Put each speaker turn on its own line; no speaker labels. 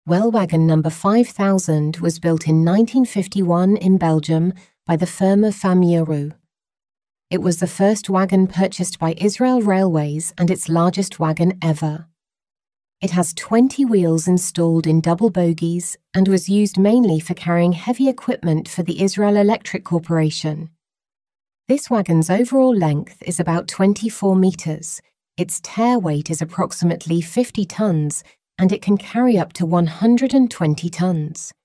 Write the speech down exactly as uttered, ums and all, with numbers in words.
Wellwagon number five thousand was built in nineteen fifty-one in Belgium by the firm of Fameuroux. It was the first wagon purchased by Israel Railways and its largest wagon ever. It has twenty wheels installed in double bogies and was used mainly for carrying heavy equipment for the Israel Electric Corporation. This wagon's overall length is about twenty-four meters, its tare weight is approximately fifty tons, and it can carry up to one hundred twenty tons.